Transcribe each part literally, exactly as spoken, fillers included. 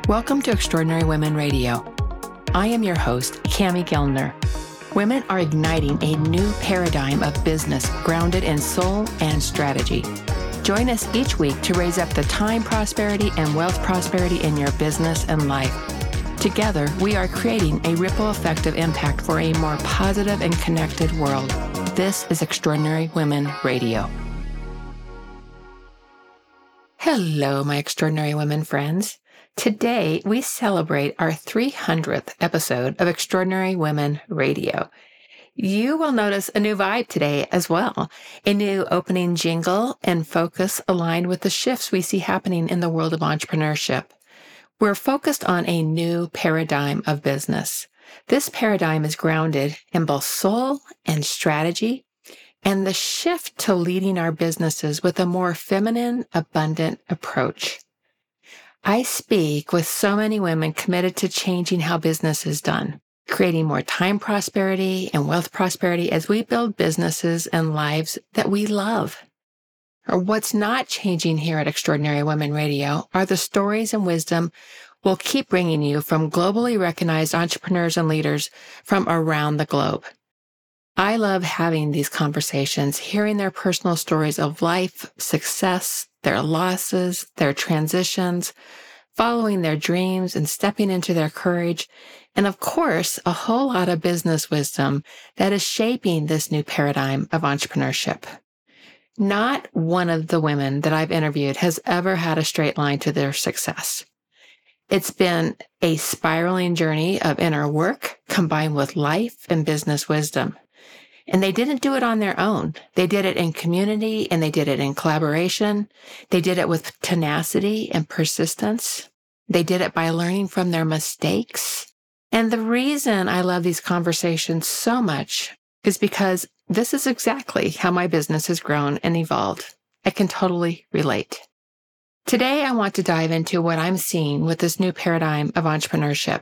Welcome to Extraordinary Women Radio. I am your host, Cami Gellner. Women are igniting a new paradigm of business grounded in soul and strategy. Join us each week to raise up the time prosperity and wealth prosperity in your business and life. Together, we are creating a ripple effect of impact for a more positive and connected world. This is Extraordinary Women Radio. Hello, my Extraordinary Women friends. Today, we celebrate our three hundredth episode of Extraordinary Women Radio. You will notice a new vibe today as well, a new opening jingle and focus aligned with the shifts we see happening in the world of entrepreneurship. We're focused on a new paradigm of business. This paradigm is grounded in both soul and strategy, and the shift to leading our businesses with a more feminine, abundant approach. I speak with so many women committed to changing how business is done, creating more time prosperity and wealth prosperity as we build businesses and lives that we love. Or what's not changing here at Extraordinary Women Radio are the stories and wisdom we'll keep bringing you from globally recognized entrepreneurs and leaders from around the globe. I love having these conversations, hearing their personal stories of life, success, their losses, their transitions, following their dreams and stepping into their courage, and of course, a whole lot of business wisdom that is shaping this new paradigm of entrepreneurship. Not one of the women that I've interviewed has ever had a straight line to their success. It's been a spiraling journey of inner work combined with life and business wisdom. And they didn't do it on their own. They did it in community and they did it in collaboration. They did it with tenacity and persistence. They did it by learning from their mistakes. And the reason I love these conversations so much is because this is exactly how my business has grown and evolved. I can totally relate. Today, I want to dive into what I'm seeing with this new paradigm of entrepreneurship.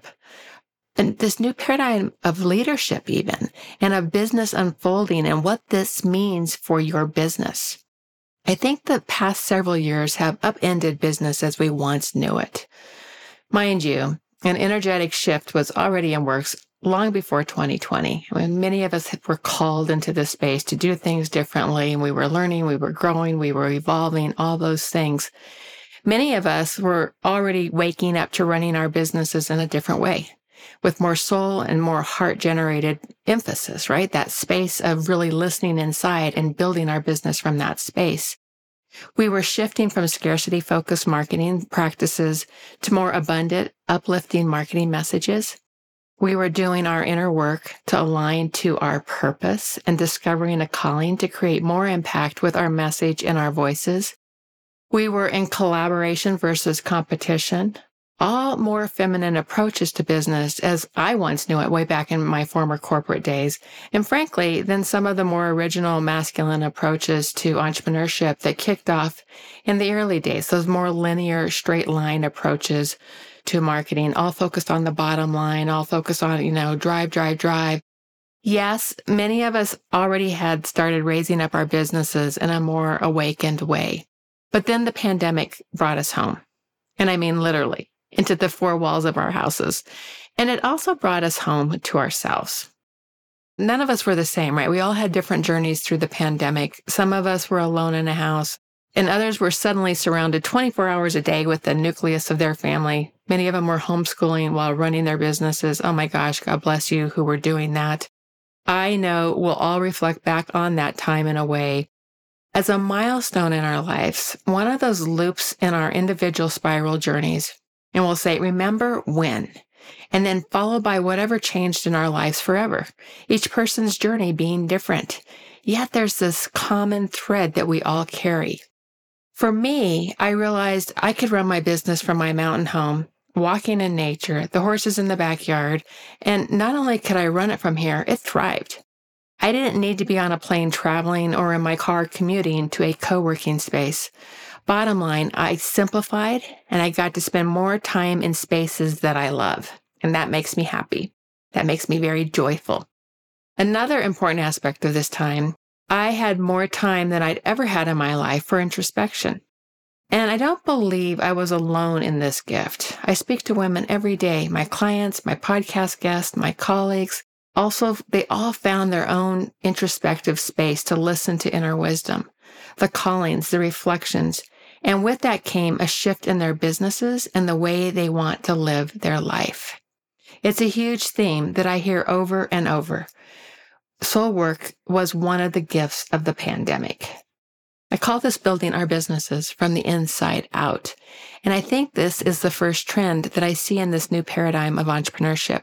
And this new paradigm of leadership even, and of business unfolding and what this means for your business. I think the past several years have upended business as we once knew it. Mind you, an energetic shift was already in works long before twenty twenty. I mean, many of us were called into this space to do things differently, and we were learning, we were growing, we were evolving, all those things. Many of us were already waking up to running our businesses in a different way, with more soul and more heart-generated emphasis, right? That space of really listening inside and building our business from that space. We were shifting from scarcity-focused marketing practices to more abundant, uplifting marketing messages. We were doing our inner work to align to our purpose and discovering a calling to create more impact with our message and our voices. We were in collaboration versus competition. All more feminine approaches to business as I once knew it way back in my former corporate days. And frankly, then some of the more original masculine approaches to entrepreneurship that kicked off in the early days, those more linear, straight line approaches to marketing, all focused on the bottom line, all focused on, you know, drive, drive, drive. Yes, many of us already had started raising up our businesses in a more awakened way. But then the pandemic brought us home. And I mean literally. Into the four walls of our houses. And it also brought us home to ourselves. None of us were the same, right? We all had different journeys through the pandemic. Some of us were alone in a house, and others were suddenly surrounded twenty-four hours a day with the nucleus of their family. Many of them were homeschooling while running their businesses. Oh my gosh, God bless you who were doing that. I know we'll all reflect back on that time in a way as a milestone in our lives, one of those loops in our individual spiral journeys. And we'll say, remember when, and then followed by whatever changed in our lives forever, each person's journey being different. Yet there's this common thread that we all carry. For me, I realized I could run my business from my mountain home, walking in nature, the horses in the backyard, and not only could I run it from here, it thrived. I didn't need to be on a plane traveling or in my car commuting to a co-working space. Bottom line, I simplified and I got to spend more time in spaces that I love. And that makes me happy. That makes me very joyful. Another important aspect of this time, I had more time than I'd ever had in my life for introspection. And I don't believe I was alone in this gift. I speak to women every day, my clients, my podcast guests, my colleagues. Also, they all found their own introspective space to listen to inner wisdom, the callings, the reflections. And with that came a shift in their businesses and the way they want to live their life. It's a huge theme that I hear over and over. Soul work was one of the gifts of the pandemic. I call this building our businesses from the inside out. And I think this is the first trend that I see in this new paradigm of entrepreneurship.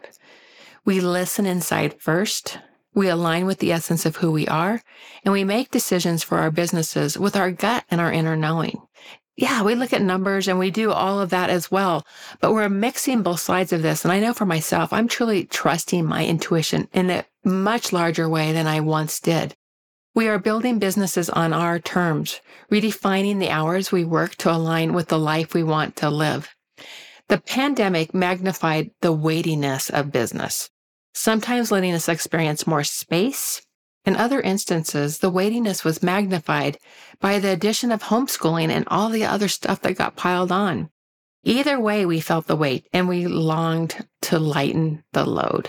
We listen inside first, we align with the essence of who we are, and we make decisions for our businesses with our gut and our inner knowing. Yeah, we look at numbers and we do all of that as well, but we're mixing both sides of this. And I know for myself, I'm truly trusting my intuition in a much larger way than I once did. We are building businesses on our terms, redefining the hours we work to align with the life we want to live. The pandemic magnified the weightiness of business, sometimes letting us experience more space. In other instances, the weightiness was magnified by the addition of homeschooling and all the other stuff that got piled on. Either way, we felt the weight and we longed to lighten the load.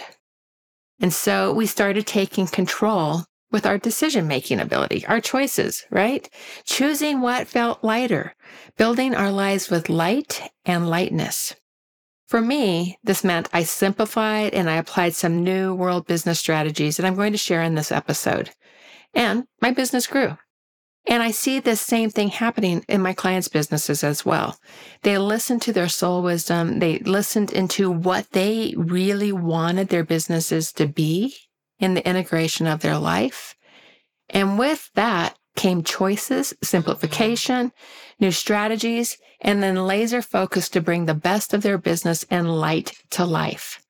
And so we started taking control with our decision-making ability, our choices, right? Choosing what felt lighter, building our lives with light and lightness. For me, this meant I simplified and I applied some new world business strategies that I'm going to share in this episode. And my business grew. And I see this same thing happening in my clients' businesses as well. They listened to their soul wisdom. They listened into what they really wanted their businesses to be in the integration of their life. And with that came choices, simplification, new strategies, and then laser focus to bring the best of their business and light to life.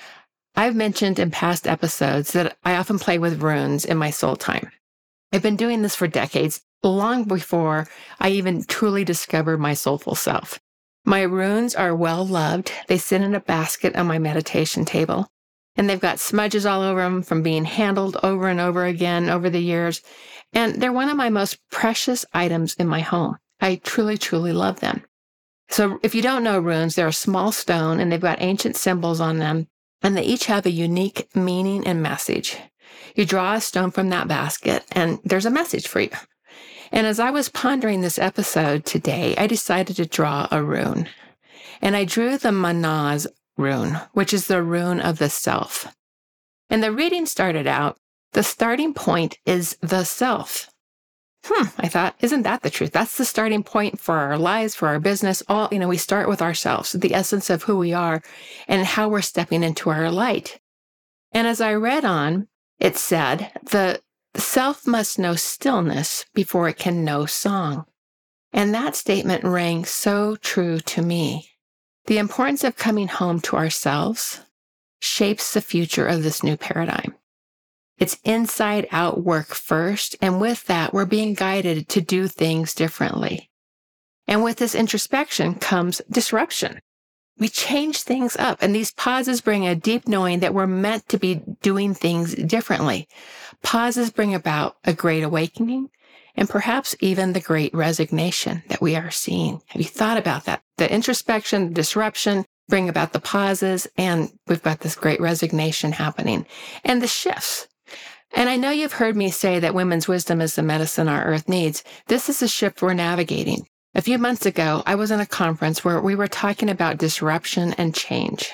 I've mentioned in past episodes that I often play with runes in my soul time. I've been doing this for decades, long before I even truly discovered my soulful self. My runes are well loved. They sit in a basket on my meditation table, and they've got smudges all over them from being handled over and over again over the years. And they're one of my most precious items in my home. I truly, truly love them. So if you don't know runes, they're a small stone and they've got ancient symbols on them, and they each have a unique meaning and message. You draw a stone from that basket and there's a message for you. And as I was pondering this episode today, I decided to draw a rune. And I drew the Manaz rune, which is the rune of the self. And the reading started out, the starting point is the self. Hmm, I thought, isn't that the truth? That's the starting point for our lives, for our business. All, you know, we start with ourselves, the essence of who we are and how we're stepping into our light. And as I read on, it said, the self must know stillness before it can know song. And that statement rang so true to me. The importance of coming home to ourselves shapes the future of this new paradigm. It's inside out work first, and with that, we're being guided to do things differently. And with this introspection comes disruption. We change things up, and these pauses bring a deep knowing that we're meant to be doing things differently. Pauses bring about a great awakening, and perhaps even the great resignation that we are seeing. Have you thought about that? The introspection, the disruption, bring about the pauses, and we've got this great resignation happening. And the shifts. And I know you've heard me say that women's wisdom is the medicine our earth needs. This is a shift we're navigating. A few months ago, I was in a conference where we were talking about disruption and change.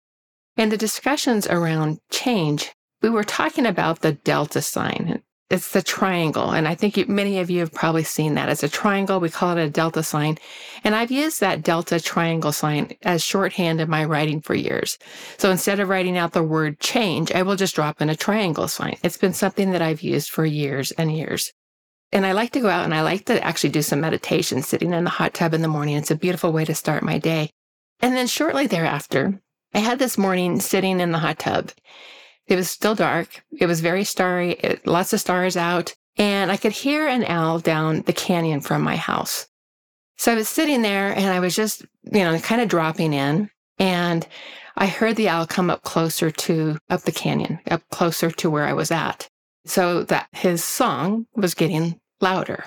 In the discussions around change, we were talking about the delta sign. It's the triangle, and I think you, many of you have probably seen that. It's a triangle. We call it a delta sign. And I've used that delta triangle sign as shorthand in my writing for years. So instead of writing out the word change, I will just drop in a triangle sign. It's been something that I've used for years and years. And I like to go out and I like to actually do some meditation sitting in the hot tub in the morning. It's a beautiful way to start my day. And then shortly thereafter, I had this morning sitting in the hot tub. It was still dark. It was very starry, it, lots of stars out, and I could hear an owl down the canyon from my house. So I was sitting there and I was just, you know, kind of dropping in, and I heard the owl come up closer to, up the canyon, up closer to where I was at. So that his song was getting louder.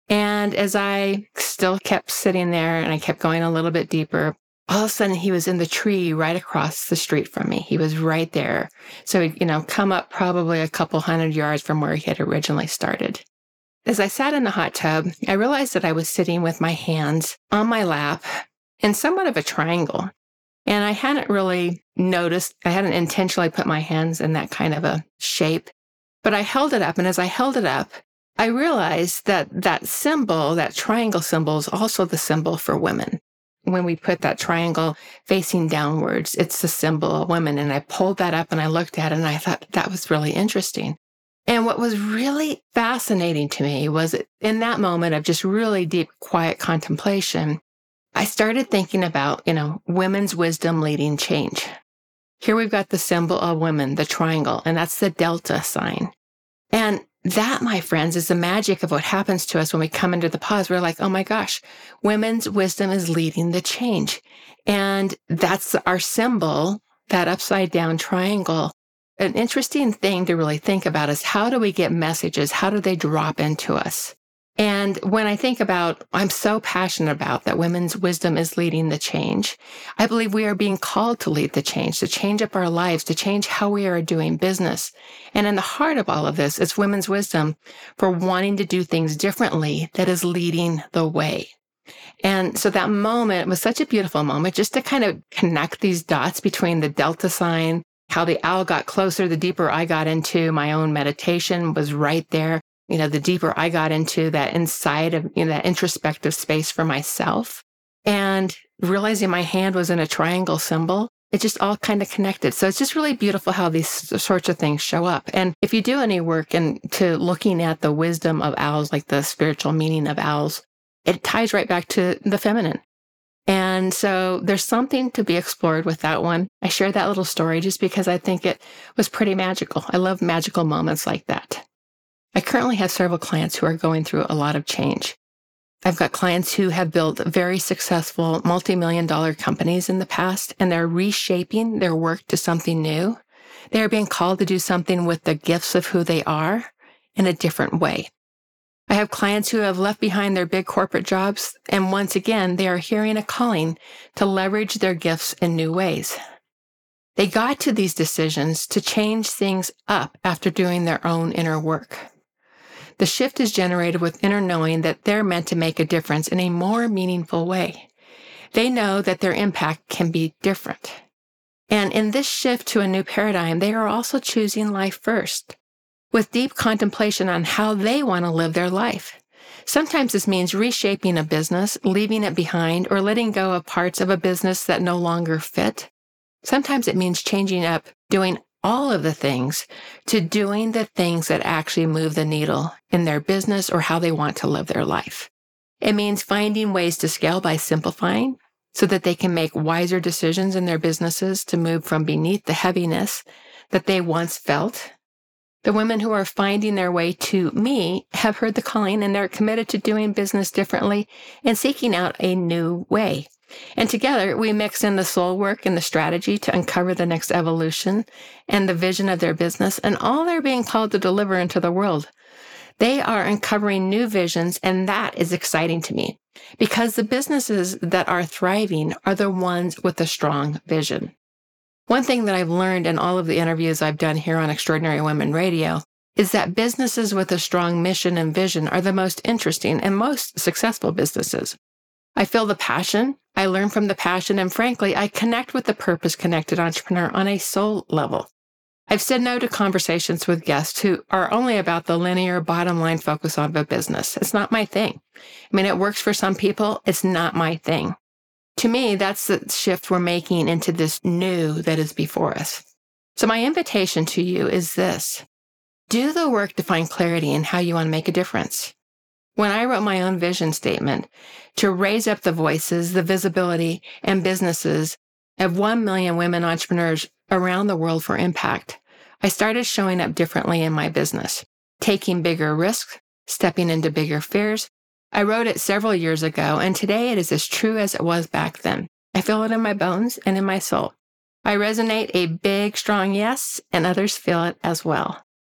And as I still kept sitting there and I kept going a little bit deeper, all of a sudden he was in the tree right across the street from me. He was right there. So, you know, come up probably a couple hundred yards from where he had originally started. As I sat in the hot tub, I realized that I was sitting with my hands on my lap in somewhat of a triangle. And I hadn't really noticed, I hadn't intentionally put my hands in that kind of a shape, but I held it up. And as I held it up, I realized that that symbol, that triangle symbol, is also the symbol for women. When we put that triangle facing downwards, it's the symbol of women. And I pulled that up and I looked at it and I thought that was really interesting. And what was really fascinating to me was in that moment of just really deep, quiet contemplation, I started thinking about, you know, women's wisdom leading change. Here we've got the symbol of women, the triangle, and that's the delta sign. And that, my friends, is the magic of what happens to us when we come into the pause. We're like, oh my gosh, women's wisdom is leading the change. And that's our symbol, that upside down triangle. An interesting thing to really think about is how do we get messages? How do they drop into us? And when I think about, I'm so passionate about that women's wisdom is leading the change. I believe we are being called to lead the change, to change up our lives, to change how we are doing business. And in the heart of all of this is women's wisdom for wanting to do things differently that is leading the way. And so that moment was such a beautiful moment just to kind of connect these dots between the delta sign, how the owl got closer, the deeper I got into my own meditation was right there. You know, the deeper I got into that inside of, you know, that introspective space for myself and realizing my hand was in a triangle symbol, it just all kind of connected. So it's just really beautiful how these sorts of things show up. And if you do any work into looking at the wisdom of owls, like the spiritual meaning of owls, it ties right back to the feminine. And so there's something to be explored with that one. I share that little story just because I think it was pretty magical. I love magical moments like that. I currently have several clients who are going through a lot of change. I've got clients who have built very successful multi-million dollar companies in the past, and they're reshaping their work to something new. They are being called to do something with the gifts of who they are in a different way. I have clients who have left behind their big corporate jobs, and once again, they are hearing a calling to leverage their gifts in new ways. They got to these decisions to change things up after doing their own inner work. The shift is generated with inner knowing that they're meant to make a difference in a more meaningful way. They know that their impact can be different. And in this shift to a new paradigm, they are also choosing life first, with deep contemplation on how they want to live their life. Sometimes this means reshaping a business, leaving it behind, or letting go of parts of a business that no longer fit. Sometimes it means changing up, doing all of the things to doing the things that actually move the needle in their business or how they want to live their life. It means finding ways to scale by simplifying so that they can make wiser decisions in their businesses to move from beneath the heaviness that they once felt. The women who are finding their way to me have heard the calling and they're committed to doing business differently and seeking out a new way. And together, we mix in the soul work and the strategy to uncover the next evolution and the vision of their business, and all they're being called to deliver into the world. They are uncovering new visions, and that is exciting to me because the businesses that are thriving are the ones with a strong vision. One thing that I've learned in all of the interviews I've done here on Extraordinary Women Radio is that businesses with a strong mission and vision are the most interesting and most successful businesses. I feel the passion, I learn from the passion, and frankly, I connect with the purpose-connected entrepreneur on a soul level. I've said no to conversations with guests who are only about the linear bottom line focus on a business. It's not my thing. I mean, it works for some people. It's not my thing. To me, that's the shift we're making into this new that is before us. So my invitation to you is this. Do the work to find clarity in how you want to make a difference. When I wrote my own vision statement to raise up the voices, the visibility, and businesses of one million women entrepreneurs around the world for impact, I started showing up differently in my business, taking bigger risks, stepping into bigger fears. I wrote it several years ago, and today it is as true as it was back then. I feel it in my bones and in my soul. I resonate a big, strong yes, and others feel it as well.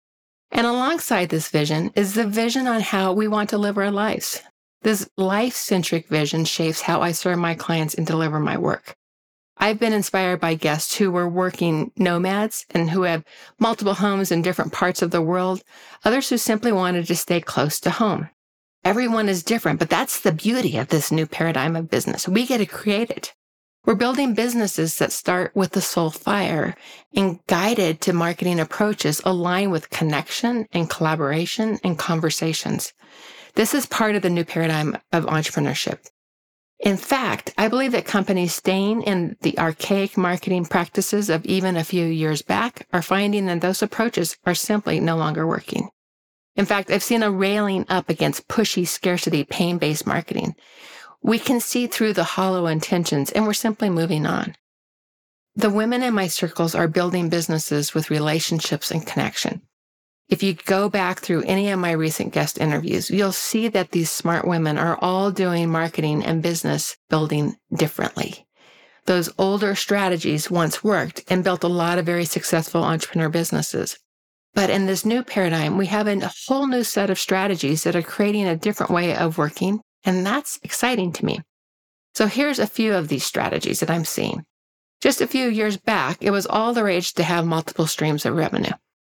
And alongside this vision is the vision on how we want to live our lives. This life-centric vision shapes how I serve my clients and deliver my work. I've been inspired by guests who were working nomads and who have multiple homes in different parts of the world, others who simply wanted to stay close to home. Everyone is different, but that's the beauty of this new paradigm of business. We get to create it. We're building businesses that start with the soul fire and guided to marketing approaches aligned with connection and collaboration and conversations. This is part of the new paradigm of entrepreneurship. In fact, I believe that companies staying in the archaic marketing practices of even a few years back are finding that those approaches are simply no longer working. In fact, I've seen a railing up against pushy scarcity, pain-based marketing. We can see through the hollow intentions, and we're simply moving on. The women in my circles are building businesses with relationships and connection. If you go back through any of my recent guest interviews, you'll see that these smart women are all doing marketing and business building differently. Those older strategies once worked and built a lot of very successful entrepreneur businesses. But in this new paradigm, we have a whole new set of strategies that are creating a different way of working, and that's exciting to me. So here's a few of these strategies that I'm seeing. Just a few years back, it was all the rage to have multiple streams of revenue.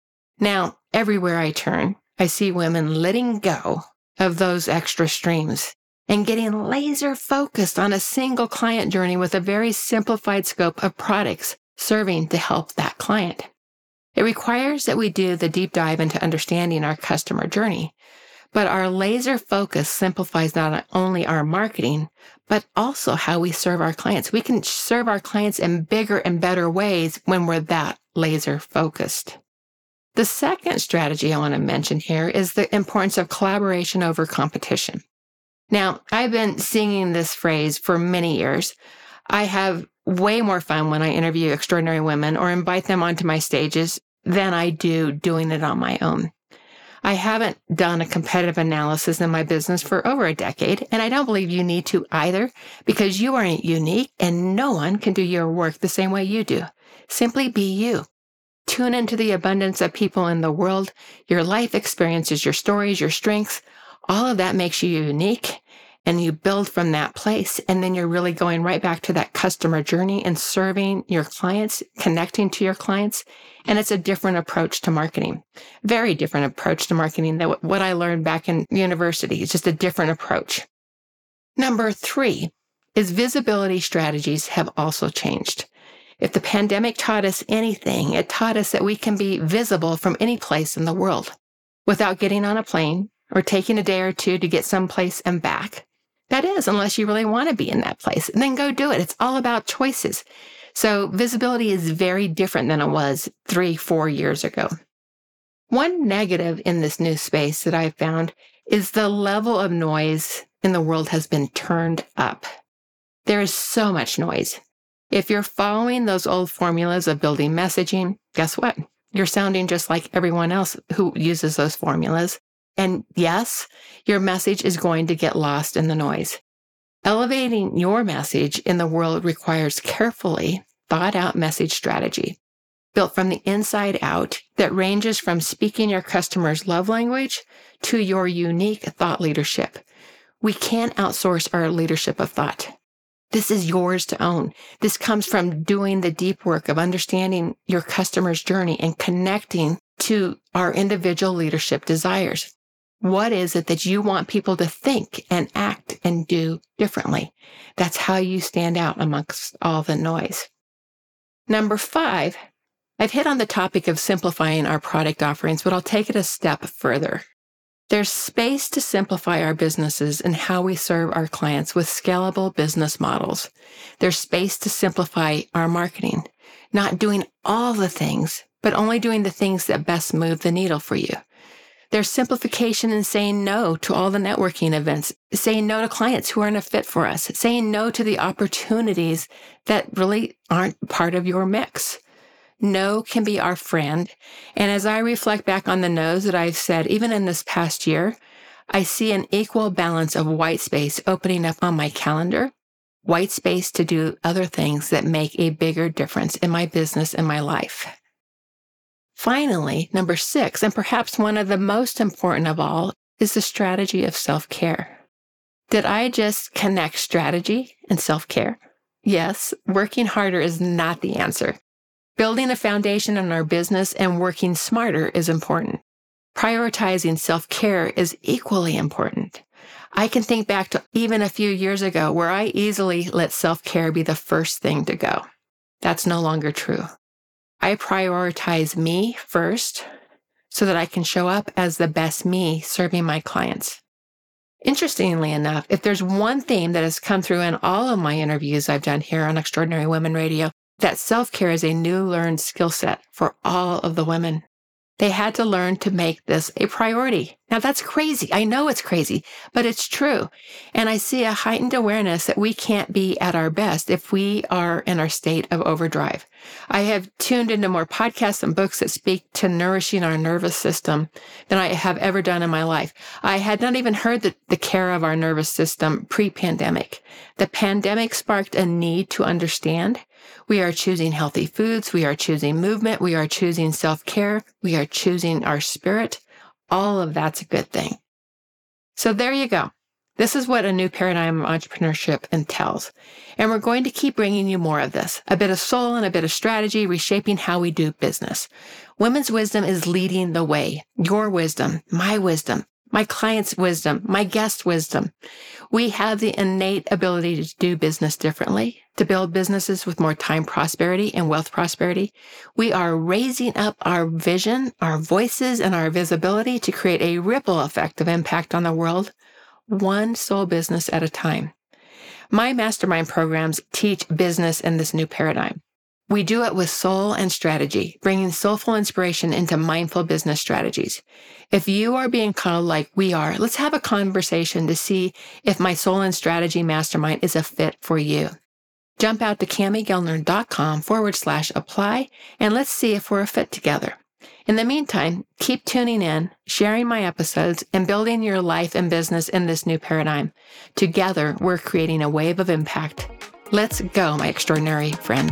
Now, everywhere I turn, I see women letting go of those extra streams and getting laser focused on a single client journey with a very simplified scope of products serving to help that client. It requires that we do the deep dive into understanding our customer journey, but our laser focus simplifies not only our marketing, but also how we serve our clients. We can serve our clients in bigger and better ways when we're that laser focused. The second strategy I want to mention here is the importance of collaboration over competition. Now, I've been singing this phrase for many years. I have way more fun when I interview extraordinary women or invite them onto my stages than I do doing it on my own. I haven't done a competitive analysis in my business for over a decade, and I don't believe you need to either, because you aren't unique and no one can do your work the same way you do. Simply be you. Tune into the abundance of people in the world, your life experiences, your stories, your strengths. All of that makes you unique, and you build from that place. And then you're really going right back to that customer journey and serving your clients, connecting to your clients. And it's a different approach to marketing, very different approach to marketing than what I learned back in university. It's just a different approach. Number three is visibility strategies have also changed. If the pandemic taught us anything, it taught us that we can be visible from any place in the world without getting on a plane or taking a day or two to get someplace and back. That is, unless you really want to be in that place, and then go do it. It's all about choices. So visibility is very different than it was three, four years ago. One negative in this new space that I've found is the level of noise in the world has been turned up. There is so much noise. If you're following those old formulas of building messaging, guess what? You're sounding just like everyone else who uses those formulas. And yes, your message is going to get lost in the noise. Elevating your message in the world requires carefully thought out message strategy, built from the inside out, that ranges from speaking your customer's love language to your unique thought leadership. We can't outsource our leadership of thought. This is yours to own. This comes from doing the deep work of understanding your customer's journey and connecting to our individual leadership desires. What is it that you want people to think and act and do differently? That's how you stand out amongst all the noise. Number five, I've hit on the topic of simplifying our product offerings, but I'll take it a step further. There's space to simplify our businesses and how we serve our clients with scalable business models. There's space to simplify our marketing, not doing all the things, but only doing the things that best move the needle for you. There's simplification in saying no to all the networking events, saying no to clients who aren't a fit for us, saying no to the opportunities that really aren't part of your mix. No can be our friend. And as I reflect back on the no's that I've said, even in this past year, I see an equal balance of white space opening up on my calendar, white space to do other things that make a bigger difference in my business and my life. Finally, number six, and perhaps one of the most important of all, is the strategy of self-care. Did I just connect strategy and self-care? Yes, working harder is not the answer. Building a foundation in our business and working smarter is important. Prioritizing self-care is equally important. I can think back to even a few years ago where I easily let self-care be the first thing to go. That's no longer true. I prioritize me first so that I can show up as the best me serving my clients. Interestingly enough, if there's one theme that has come through in all of my interviews I've done here on Extraordinary Women Radio, that self-care is a new learned skill set for all of the women. They had to learn to make this a priority. Now that's crazy. I know it's crazy, but it's true. And I see a heightened awareness that we can't be at our best if we are in our state of overdrive. I have tuned into more podcasts and books that speak to nourishing our nervous system than I have ever done in my life. I had not even heard the, the care of our nervous system pre-pandemic. The pandemic sparked a need to understand. We are choosing healthy foods. We are choosing movement. We are choosing self-care. We are choosing our spirit. All of that's a good thing. So there you go. This is what a new paradigm of entrepreneurship entails. And we're going to keep bringing you more of this. A bit of soul and a bit of strategy, reshaping how we do business. Women's wisdom is leading the way. Your wisdom, my wisdom, my client's wisdom, my guest's wisdom. We have the innate ability to do business differently, to build businesses with more time prosperity and wealth prosperity. We are raising up our vision, our voices, and our visibility to create a ripple effect of impact on the world, one soul business at a time. My mastermind programs teach business in this new paradigm. We do it with soul and strategy, bringing soulful inspiration into mindful business strategies. If you are being called like we are, let's have a conversation to see if my soul and strategy mastermind is a fit for you. Jump out to camigellner.com forward slash apply, and let's see if we're a fit together. In the meantime, keep tuning in, sharing my episodes, and building your life and business in this new paradigm. Together, we're creating a wave of impact. Let's go, my extraordinary friend.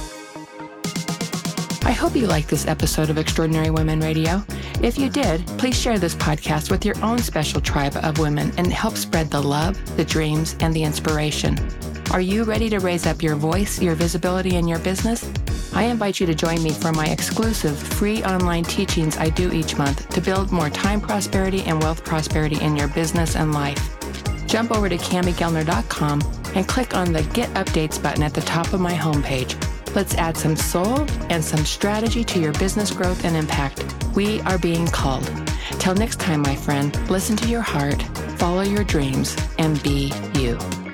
I hope you liked this episode of Extraordinary Women Radio. If you did, please share this podcast with your own special tribe of women and help spread the love, the dreams, and the inspiration. Are you ready to raise up your voice, your visibility, and your business? I invite you to join me for my exclusive free online teachings I do each month to build more time prosperity and wealth prosperity in your business and life. Jump over to camigellner dot com and click on the Get Updates button at the top of my homepage. Let's add some soul and some strategy to your business growth and impact. We are being called. Till next time, my friend, listen to your heart, follow your dreams, and be you.